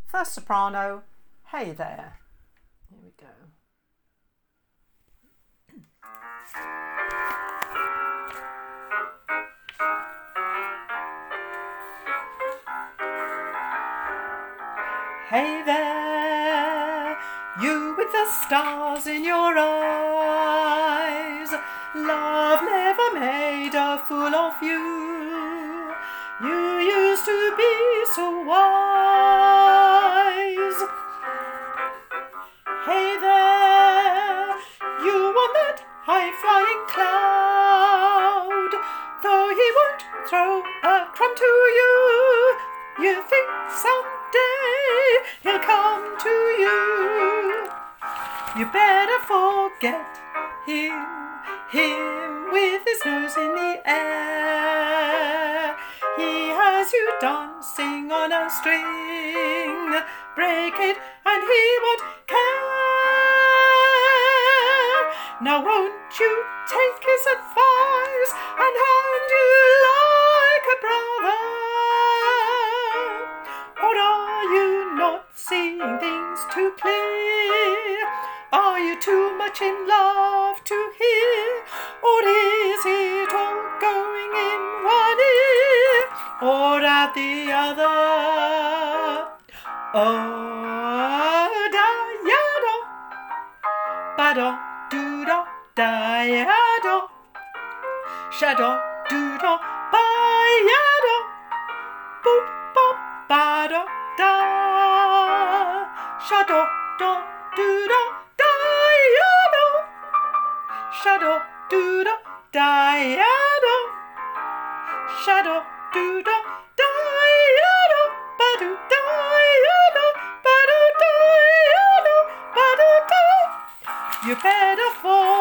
First soprano, hey there. Here we go. Hey there, you with the stars in your eyes. Love never made a fool of you. You used to be so wise. Hey there, you on that high-flying cloud. Though he won't throw a crumb to you, you think someday he'll come to you. You better forget him with his nose in the air. He has you dancing on a string. Break it and he won't care. Now won't you take his advice and hand you like a brother? Or are you not seeing things too clear? Are you too much in love to hear? Or is it all going in one ear or out the other? Oh, da-ya-do, ba-do, do-do, da-ya-do, sha-do, do-do, ba-ya-do, boop, bop, ba-do, da, sha-do, do, do-do, da-ya-do, sha-do, do-do, da-ya-do, sha-do, do-do, da-ya-do, ba-do, da-ya-do, ba-do, da-ya-do, ba-do, da. You better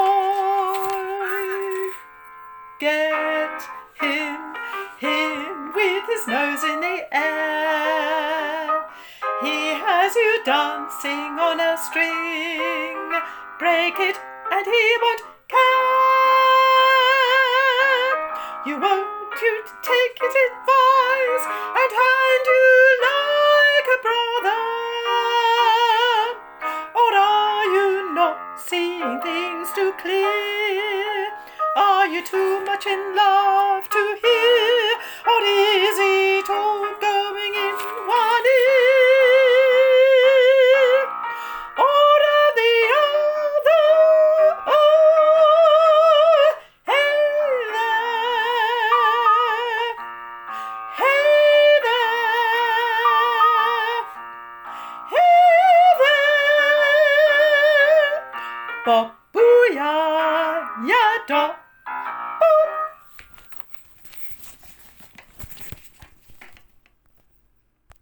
forget him with his nose in the air. He has you dancing on a string. Break it and he won't care. You take his advice and hand you like a brother? Or are you not seeing things too clear? Are you too much in love to hear? Or is it all going in one ear or out the other? Oh, hey there, hey there, hey there, bop, boo, ya, ya, da.